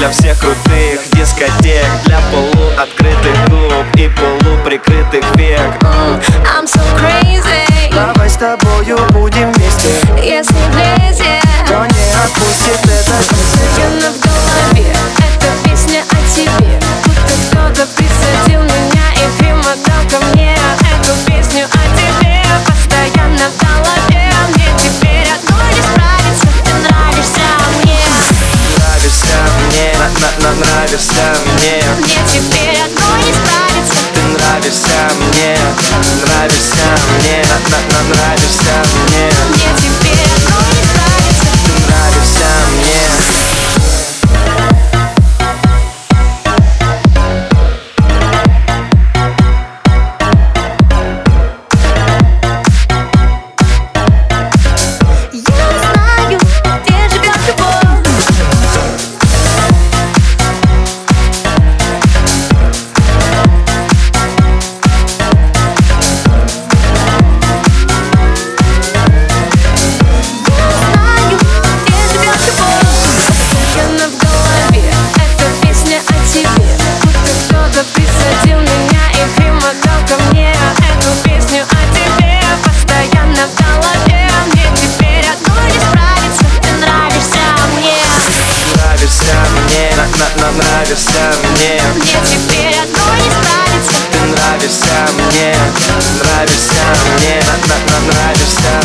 для всех крутых дискотек, для полуоткрытых губ и полуприкрытых век. I'm so crazy. Давай с тобою будем вместе. Если влезет, то не отпустит это. постоянно в голове эта песня о тебе. Будто кто-то присадил меня и примотал ко мне эту песню о тебе. Постоянно в голове, мне теперь одной не справиться. Ты нравишься мне. Нравишься мне, нравишься мне. Мне теперь одной не справиться. Ты нравишься мне, нравишься мне, нравишься мне. Мне теперь одной не справиться. Ты нравишься мне. Присадил меня и примотал ко мне эту песню о тебе. Постоянно в голове, мне теперь одной не справиться. Ты нравишься мне. Нравишься мне, нравишься мне. Мне теперь одной не справиться. Ты нравишься мне, нравишься мне, нравишься